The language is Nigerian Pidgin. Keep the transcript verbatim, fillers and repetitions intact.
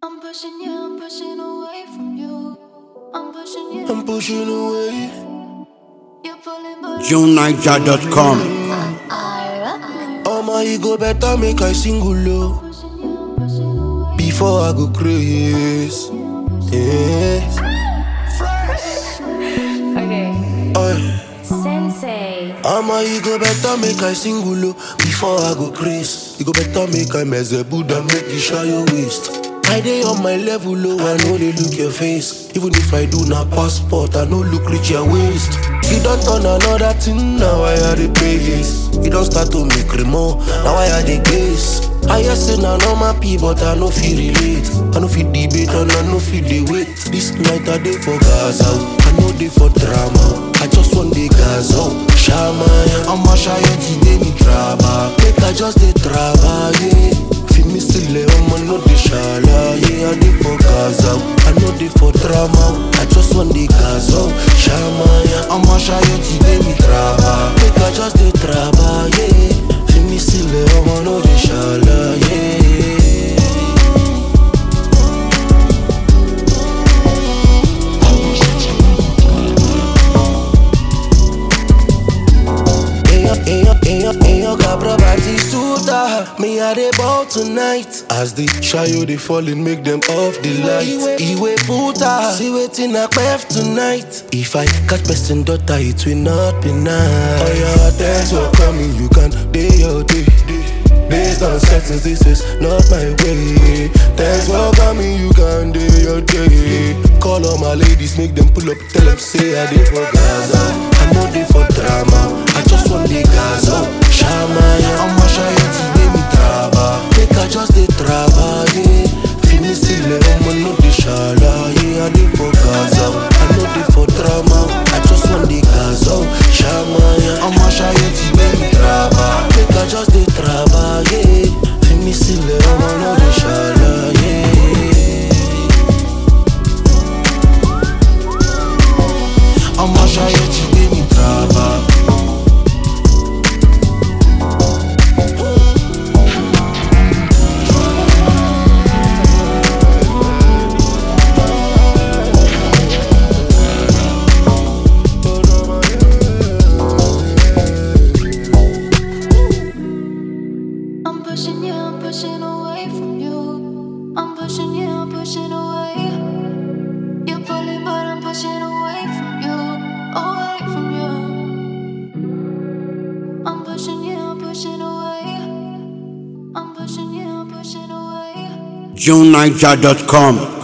I'm pushing you, I'm pushing away from you. I'm pushing you, I'm pushing away. you're pulling but June Niger dot com. All my ego better make I single low pushing you, I'm pushing away. before I go crazy. Yes. Okay, Aye. Sensei. All my ego better make I single low before I go crazy. Ego better make I mess the Buddha make you show your waist. I dey on my level low, I know they look your face. Even if I do not passport, I know look reach your waist. You don't turn another thing, now I had the praise. You don't start to make remo, now I had the grace. I just say na normal people, but I no feel relate. I no feel debate and I no feel the wait. This night I dey for Gaza, I know dey for drama. I just want the Gaza, Shama. I'm a shy today me drama. Make I just dey drama, yeah. Feel me still I'm a no dey shala, yeah. I dey for Gaza, I know dey for drama. I just want the Gaza, Shama. I'm a shy today me drama. Make I just dey drama, yeah. Feel me still I'm a no dey shala, yeah. Me a dey ball tonight. As the shayo they falling, make them off the light. Iwe puta, see waiting a clef tonight. If I catch person daughter, it will not be nice. Oh yeah, thanks for coming, you can day your day. Based on settings, this is not my way. Thanks for coming, you can do your day. Call all my ladies, make them pull up, tell them say I did for Gaza. I know they for drama, I just want the Gaza. Shama, I'm a shy today me traba. Make I just the traba, yeah. Finish it, I'm a no the shala, yeah. I did for Gaza, I know they for drama. I just want the Gaza. Shama, I'm a shy today me traba. Make I just the traba, yeah. Finish it, I'm a no the shala, yeah. I'm a shy today me traba. I'm pushing you, I'm pushing away from you. I'm pushing you, I'm pushing away. You're pulling but I'm pushing away from you. Away from you. I'm pushing you, I'm pushing away. I'm pushing you, I'm pushing away. June Niger dot com.